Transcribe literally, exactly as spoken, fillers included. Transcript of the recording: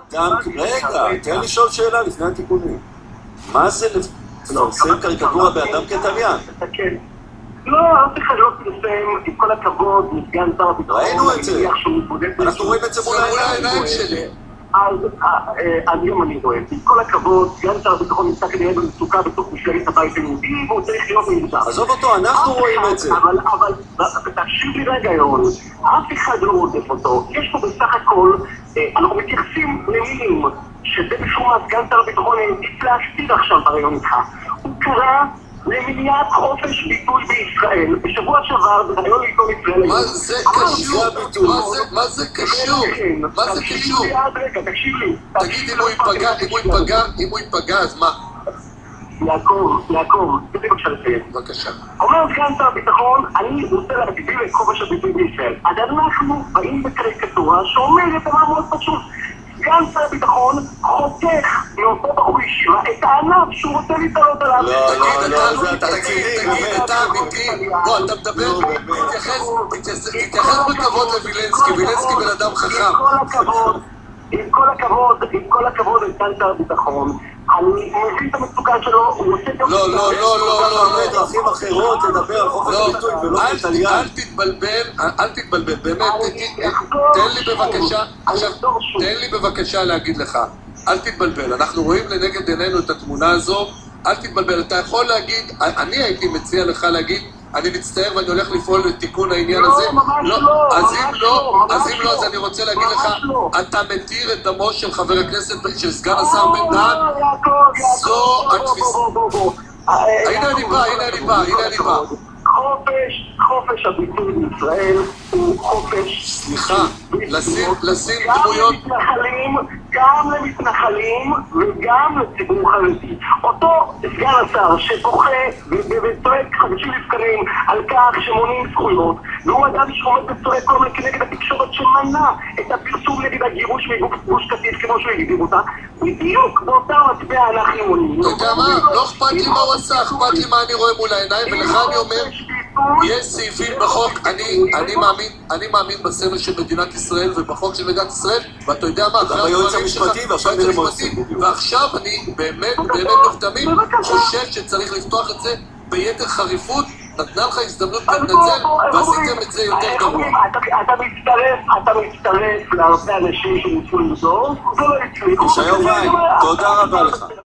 רגע, תן לשאול שאלה לפני התיקונים. מה זה לפרסם קריקטורה באדם כתליין? לא, אף אחד לא פרסם, עם כל הכבוד, מסגן שר הביטחון. ראינו את זה. אנחנו רואים את זה מול העיניים שלי. אז גם אני רואה, עם כל הכבוד, סגן שר הביטחון נמצא כנראה במצוקה בתוך מפלגת הבית היהודי, והוא צריך להיות מיותר. עזוב אותו, אנחנו רואים את זה. אבל תקשיב לי רגע, יון, אף אחד לא רודף אותו. יש פה בסך הכל, אנחנו מתייחסים למילים, שזה משום מה סגן שר הביטחון העדיף להסתיר עכשיו ברעיון איתך. הוא קרא למניעת חופש ביטוי בישראל. בשבוע שעבר, ברעיון לעיתון ישראל... מה זה קשור? מה זה קשור? מה זה קשור? תקשיב לי. תגיד, אם הוא ייפגע, אם הוא ייפגע, אם הוא ייפגע, אז מה? יעקב, יעקב, תגיד בבקשה לסיים. בבקשה. אומר סגן שר הביטחון, אני רוצה להגביל את חופש הביטוי בישראל. אז אנחנו באים בקריקטורה שאומרת דבר מאוד פשוט. סגן שר הביטחון חותך מאותו בחור ישיבה את הענף שהוא רוצה להתעלות עליו. לא, לא, לא, זה התקציב. תגיד, אתה אמיתי. בוא, אתה מדבר, תתייחס בכבוד לווילנסקי. וילנסקי בן אדם חכם. עם כל הכבוד, עם כל הכבוד לסגן שר הביטחון, אני מבין את המצוקה שלו, הוא רוצה גם... לא, לא, לא, לא, לא, לא. דרכים אחרות לדבר על חופש הביטוי ולא כתליין. אל תתבלבל, אל תתבלבל, באמת, תן לי בבקשה, עכשיו, תן לי בבקשה להגיד לך, אל תתבלבל, אנחנו רואים לנגד עינינו את התמונה הזו, אל תתבלבל, אתה יכול להגיד, אני הייתי מציע לך להגיד, אני מצטער ואני הולך לפעול לתיקון העניין הזה. לא, ממש לא. אז אם לא, אז אם לא, אז אני רוצה להגיד לך, אתה מתיר את דמו של חבר הכנסת, של סגן השר בן דהן, זו התפיסה. הנה אני בא, הנה אני בא, הנה אני בא. חופש, חופש הביטוי בישראל הוא חופש... סליחה, לשים דמויות... גם למתנחלים, גם למתנחלים וגם לציבור חרדי. אותו סגן השר שבוכה וצועק חדשים לבקרים על כך שמונעים זכויות, והוא אדם שעומד וצועק כל מיני כנגד התקשורת שמנע את הפרסום נגד הגירוש מגוש קטיף כמו שהוא הגדיר אותה, בדיוק באותה מטבע אנחנו מונעים. אתה יודע מה? לא אכפת לי מה הוא עשה, אכפת לי מה אני רואה מול העיניים, ולך אני אומר, יש סעיפים בחוק, אני מאמין, אני מאמין בסמל של מדינת ישראל ובחוק של מדינת ישראל, ואתה יודע מה, גם ביועץ המשפטי, ועכשיו נראה מה עושים. ועכשיו אני באמת, באמת ובתמים חושב שצריך לפתוח את זה ביתר חריפות. נתנה לך הזדמנות להתנצל, ועשיתם את זה יותר גרוע. אתה מצטרף, אתה מצטרף להרבה אנשים שניסו לדור, ולא הצליחו. ישעיהו וייל, תודה רבה לך.